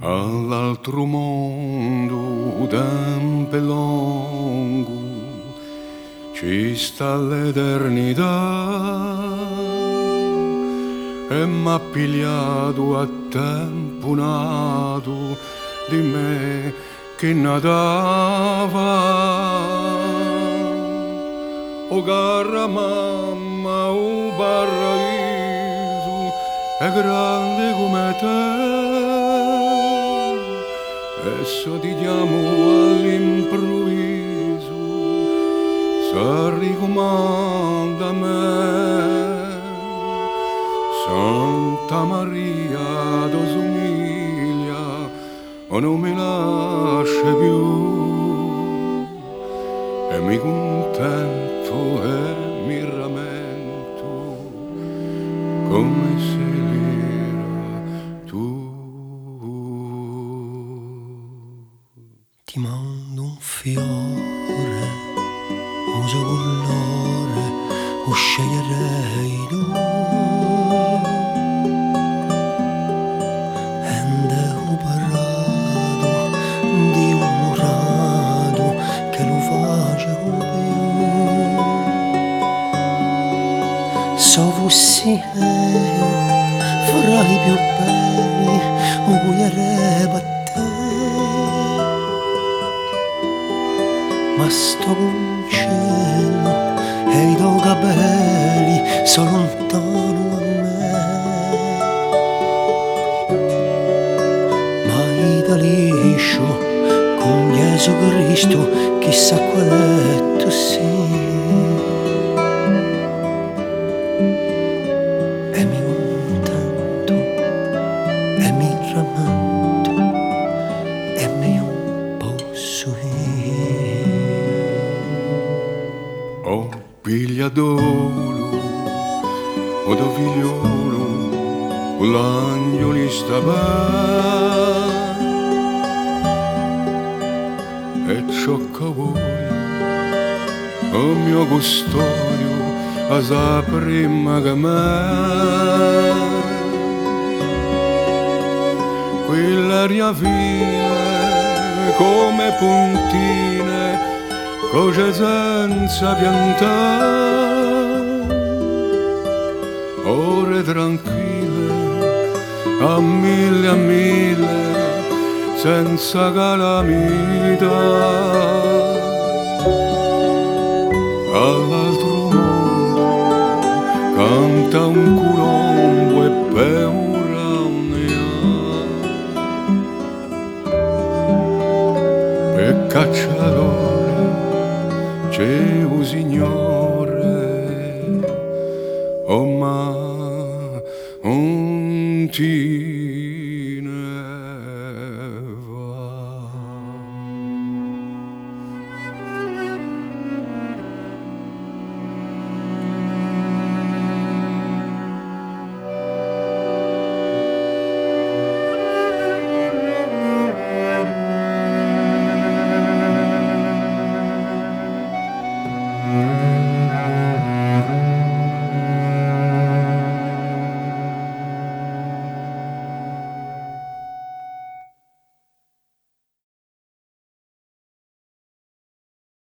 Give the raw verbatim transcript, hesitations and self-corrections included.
All'altro mondo tempo lungo ci sta l'eternità e m'ha pigliato a tempo nato di me che natava. O cara mamma, o paradiso è grande come te, e so ti chiamo all'improvviso, si ricomanda a me. Santa Maria do somiglia, o non mi lascia più, e mi contento e mi rammento come se l'era tu. Ti mando un fiore, uso colore, o sceglierei tu. Ende ho parlato di un murato che lo facevo più. So fossi io, fra i più belli, o cuglierebbe a te. Ma sto con cielo e i tuoi capelli sono lontano a me. Ma ida liscio con Gesù Cristo, chissà qual è tu sei. E mi contento e mi rammento e mi un posso ir. Oh pigliadolo, o do figliolo, o l'agnoli sta bene, e ciò che vuoi, o mio custodio, a sa prima che me. Quell'aria fine come puntine, cose senza piantare, ore tranquille, a mille a mille, senza calamità. All'altro mondo canta un colombo e per un e cacciatore c'è un signore, oh ma un ti